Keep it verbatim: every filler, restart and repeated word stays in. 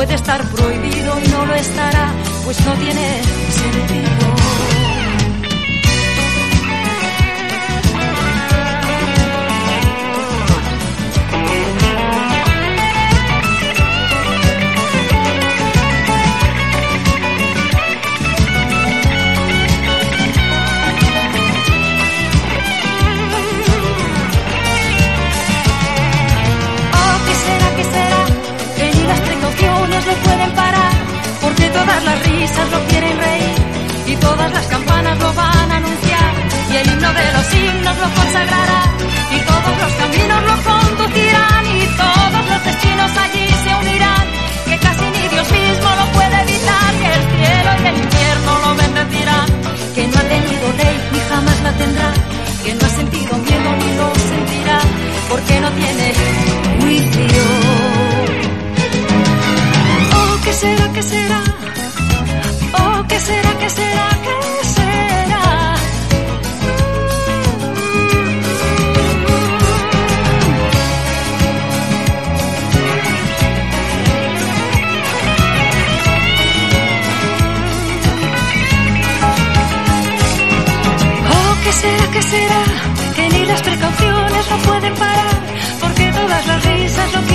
puede estar prohibido y no lo estará, pues no tiene sentido. Todas las risas lo quieren reír y todas las campanas lo van a anunciar, y el himno de los himnos lo consagrará y todos los caminos lo conducirán y todos los destinos allí se unirán, que casi ni Dios mismo lo puede evitar, que el cielo y el infierno lo bendecirán, que no ha tenido ley ni jamás la tendrá, que no ha sentido miedo ni lo sentirá, porque no tiene juicio. Oh, ¿qué será, qué será? Oh, ¿qué será, qué será, qué será? Oh, ¿qué será, qué será? Que ni las precauciones lo pueden parar, porque todas las risas lo